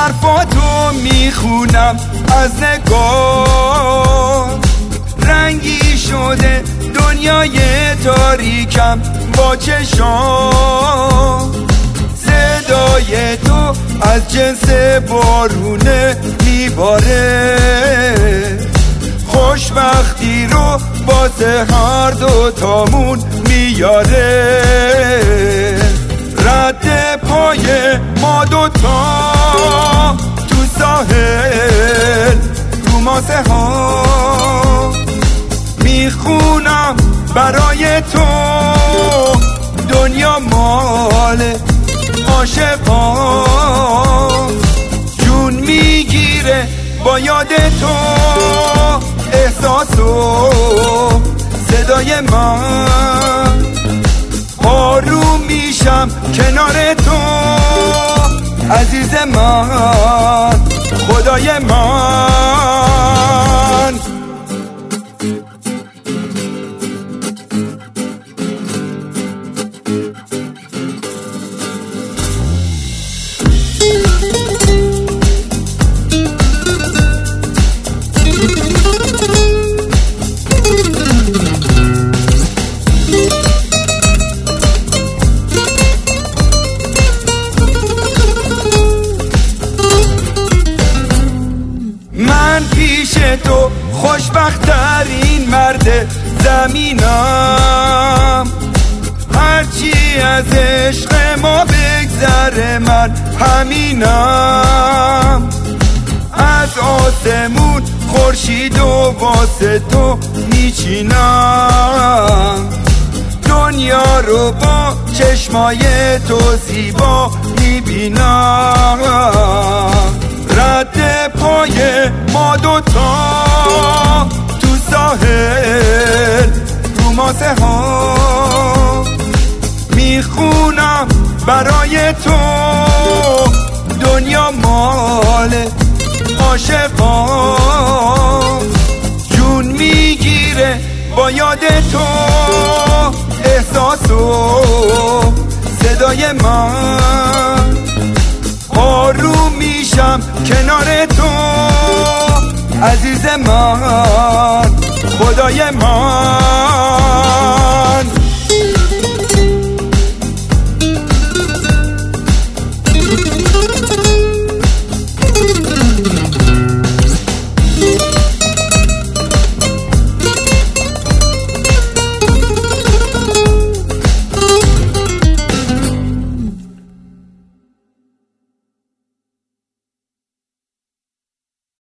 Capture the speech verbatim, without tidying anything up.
حرفاتو میخونم از نگاه، رنگی شده دنیای تاریکم با چشام. صدای تو از جنس بارونه میباره، خوشبختی رو واسه هر دو تامون میاره. رد پای ما دوتا تو ساحل رو ماسه ها، میخونم برای تو دنیا مال عاشقان. جون میگیره با یاد تو احساس و صدای من، آروم میشم کنار تو عزیز من، خدای من. من پیش تو خوشبخت‌ترین مرد زمینم، هرچی از عشق ما بگذره من همینم. از آسمون خورشید و واسه تو میچینم، دنیا رو با چشمای تو زیبا میبینم. رد پای ما دوتا تو ساحل رو ماسه ها، میخونم برای تو دنیا مال عاشقان. جون میگیره با یاد تو احساس و صدای من، آروم میشم کنار تو عزیز من، خدای من.